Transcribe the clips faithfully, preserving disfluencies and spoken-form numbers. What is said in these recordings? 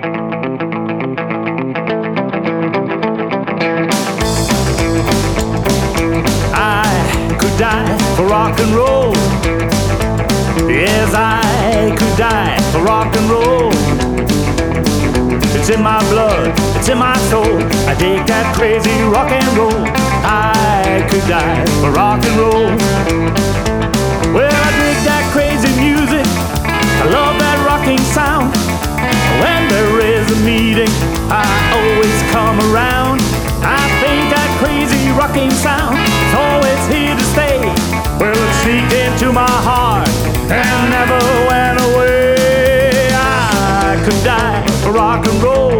I could die for rock and roll. Yes, I could die for rock and roll. It's in my blood, it's in my soul. I dig that crazy rock and roll. I could die for rock and roll. Well, I dig that crazy music. I love that rocking sound. When there is a meeting, I always come around. I think that crazy rocking sound is always here to stay. Well, it sneaked into my heart and never went away. I could die for rock and roll.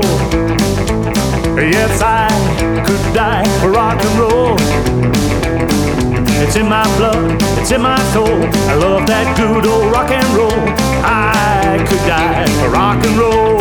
Yes, I could die for rock and roll. It's in my blood, it's in my soul. I love that good old rock and roll. I could die for rock and roll.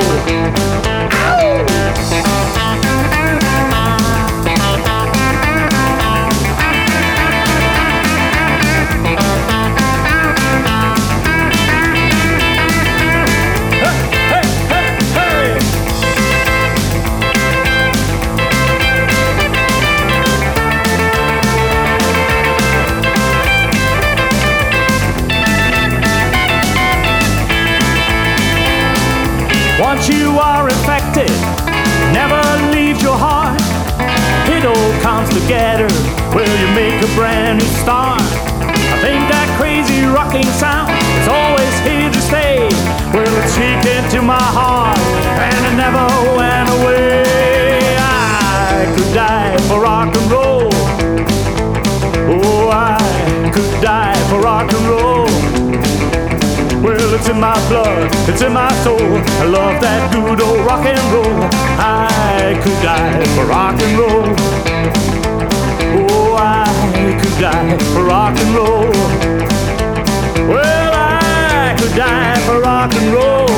Once you are infected, never leaves your heart. It all comes together, well, you make a brand new start. I think that crazy rocking sound is always here to stay. Well, it sneaked into my heart and it never went away. I could die for rock and roll. Oh, I could die for rock and roll. Well, it's in my blood, it's in my soul. I love that good old rock and roll. I could die for rock and roll. Oh, I could die for rock and roll. Well, I could die for rock and roll.